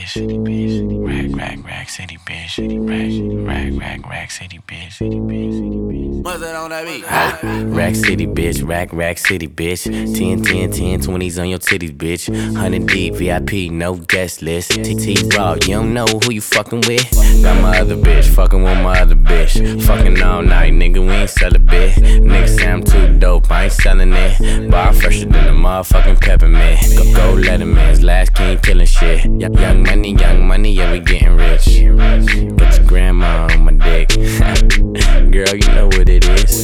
bitch. Rack city bitch. Rack city bitch. What's that on that beat? Rack city bitch, rack city bitch. 10, 20s on your titties, bitch. 100 deep, VIP, no guest list. TT Raw, you don't know who you fucking with. Got my other bitch, fucking with my other bitch. Fucking all night, nigga, we ain't sell a bit. Nigga say I'm too dope, I ain't selling it. Bar fresher than a motherfucking peppermint. Go Letterman's last king killing shit. Young money, yeah, we getting rich. Got your grandma on my dick. Girl, you know what it is.